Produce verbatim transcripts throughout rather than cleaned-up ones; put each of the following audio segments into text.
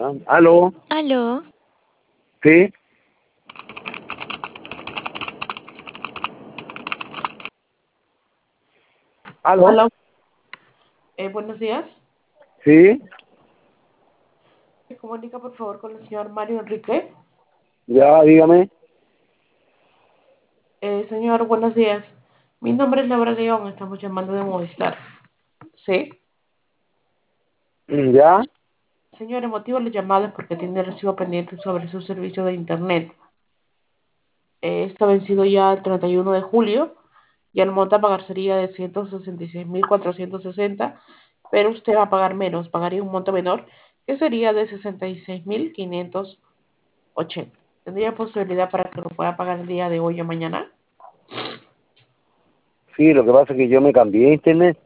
Ah, ¿aló? Aló. ¿Sí? ¿Aló? Hola, eh, buenos días. ¿Sí? Me comunica por favor con el señor Mario Enrique. Ya, dígame. Eh, señor, buenos días. Mi nombre es Laura León, estamos llamando de Movistar. Sí. ¿Ya? Señor, el motivo de la llamada es porque tiene recibo pendiente sobre su servicio de Internet. Eh, está vencido ya el treinta y uno de julio y el monto a pagar sería de ciento sesenta y seis mil cuatrocientos sesenta, pero usted va a pagar menos, pagaría un monto menor que sería de sesenta y seis mil quinientos ochenta. ¿Tendría posibilidad para que lo pueda pagar el día de hoy o mañana? Sí, lo que pasa es que yo me cambié de internet.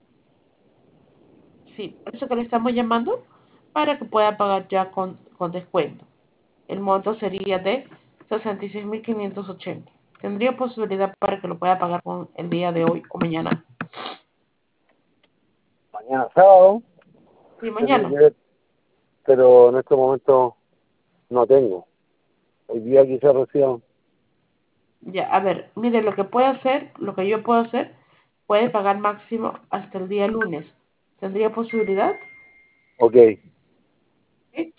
Sí, por eso que le estamos llamando para que pueda pagar ya con, con descuento. El monto sería de sesenta y seis mil quinientos ochenta. ¿Tendría posibilidad para que lo pueda pagar con el día de hoy o mañana? Mañana sábado, Sí, tendré mañana. que ver, pero en este momento no tengo. Hoy día quizás reciban. Ya, a ver, mire, lo que puede hacer, lo que yo puedo hacer, puede pagar máximo hasta el día lunes. ¿Tendría posibilidad? Ok. Sí.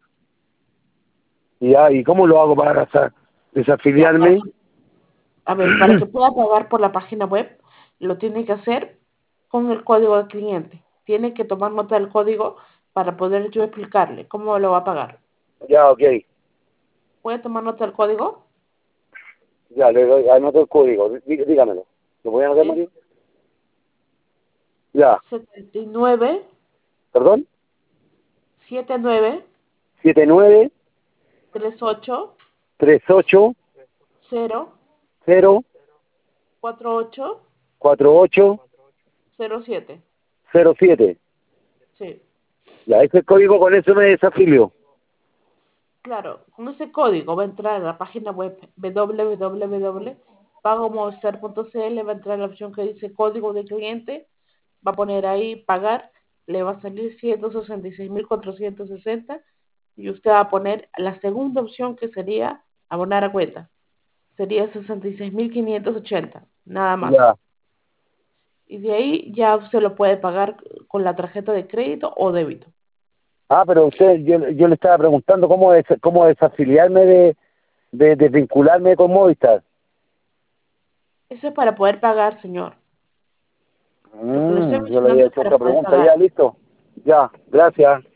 Ya, ¿y cómo lo hago para gastar? Ya, para ¿Desafiliarme? que- a ver, para que pueda pagar por la página web, lo tiene que hacer con el código del cliente. Tiene que tomar nota del código para poder yo explicarle cómo lo va a pagar. Ya, ok. ¿Puede tomar nota del código? Ya, le doy, anoto el código. Dí- dígamelo. ¿Lo voy a anotar, María? Es Ya. setenta y nueve ¿Perdón? setenta y nueve Siete nueve treinta y ocho tres ocho cero cero cuarenta y ocho cuatro ocho cero siete. cero siete. Sí. Ya, ese código con eso me desafilio. Claro, con ese código va a entrar a la página web w w w punto pagomovistar punto c l, va a entrar la opción que dice código de cliente, va a poner ahí pagar, le va a salir ciento sesenta y seis mil cuatrocientos sesenta y usted va a poner la segunda opción que sería abonar a cuenta. Sería sesenta y seis mil quinientos ochenta, nada más. Ya. Y de ahí ya usted lo puede pagar con la tarjeta de crédito o débito. Ah, pero usted, yo, yo le estaba preguntando cómo des, cómo desafiliarme de, de desvincularme con Movistar. Eso es para poder pagar, señor. Lo que le estoy Mm, yo le mencionando había es hecho para otra poder pregunta. Ya, pagar. listo. Ya, gracias.